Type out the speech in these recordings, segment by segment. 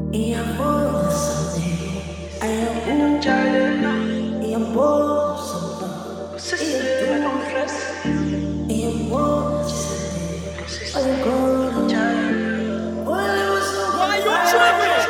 E amor someday. I am e amor e amor Why you tripping?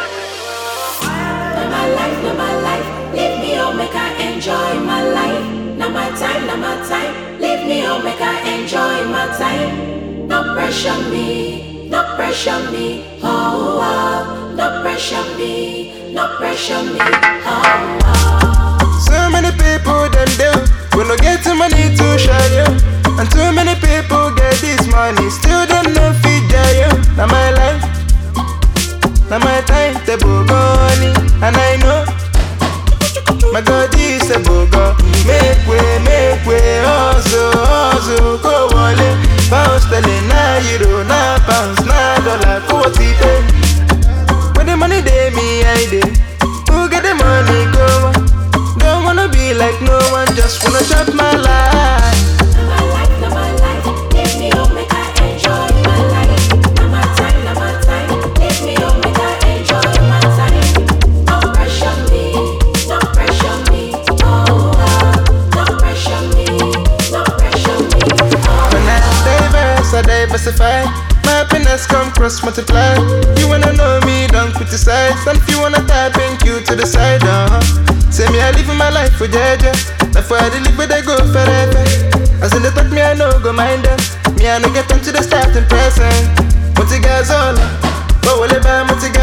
Now my life, leave me home, make I enjoy my life. Now my time, leave me home, make I enjoy my time. No pressure me, oh, oh. No pressure me, oh, oh. So many people them do we no get the money to share you. And too many people get this money, still them no fit you. Now my life, now my time, the bogoni. And I know my God is a bogo. Make way, also, go wale. Pounds sterling, na euro, na pounds, na dollar, go pay. When the money they me, I dey. Who get the money, go? Don't wanna be like no one, just wanna chop my life. Now my life, leave me home, make I enjoy my life. Now my time, leave me home, make I enjoy my time. No pressure me, oh, oh. No pressure me, oh, When I diverse, I diversify. My happiness come cross multiply. You wanna know me, don't criticize. And if you wanna type, thank you to the side, Say me, I live my life for Jaja. Before I deliver, they go forever. As in the talk, me, I know, go mind them. Me, I know get on to the starting present. Multi guys all, but will I buy multi guys?